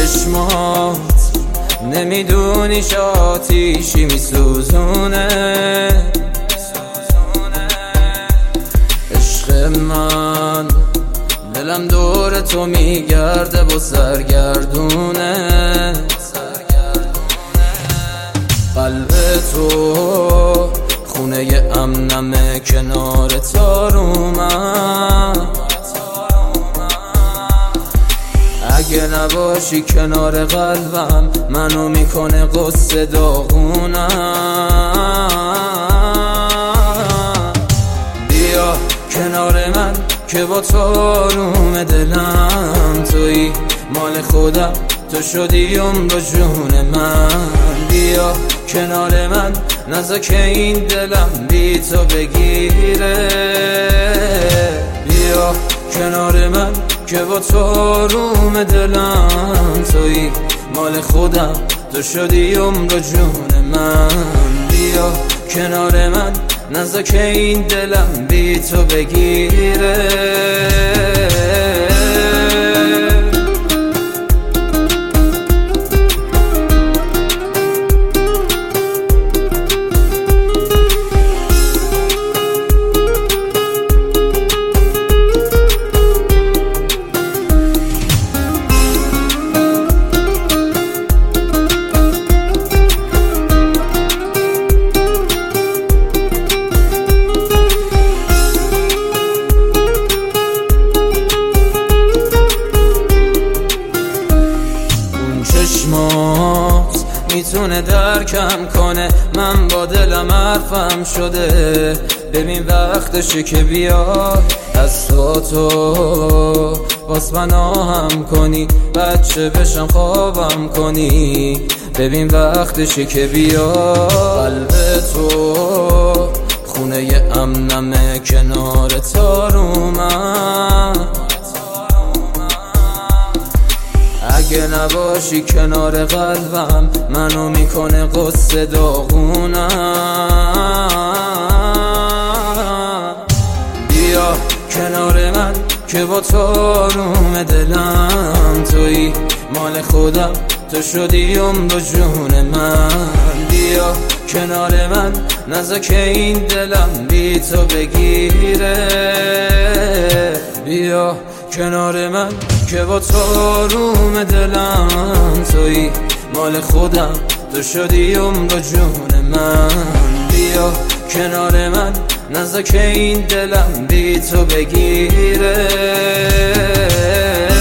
چشمات نمیدونی آتیشی میسوزونه. عشق من دلم دور تو میگرده و سرگردونه. قلب تو خونه امنمه کنار تارومم. اگه نباشی کنار قلبم منو میکنه قصه داغونم. بیا کنار من که با تو آروم دلم تویی، مال خودم تو شدی عمر و جون من. بیا کنار من نذار که این دلم بی تو بگیره. بیا کنار من که با تو آروم دلم تویی، مال خودم تو شدی عمر و جون من. بیا کنار من نذار که این دلم بی تو بگیره. چشمات میتونه درکم کنه من با دلم حرفم شده. ببین وقتشه که بیای از تو باز پناهم کنی، بچه بشم خوابم کنی. ببین وقتشه که بیای. قلب تو خونه امنمه کنار تارومم. اگه نباشی کنار قلبم منو میکنه قصه داغونم. بیا کنار من که با تو آروم دلم تویی، مال خودم تو شدی عمر و جون من. بیا کنار من نذار که این دلم بی تو بگیره. بیا کنار من که با تو آروم دلم تویی، مال خودم تو شدی عمر و جون من. بیا کنار من نذار که این دلم بی تو بگیره.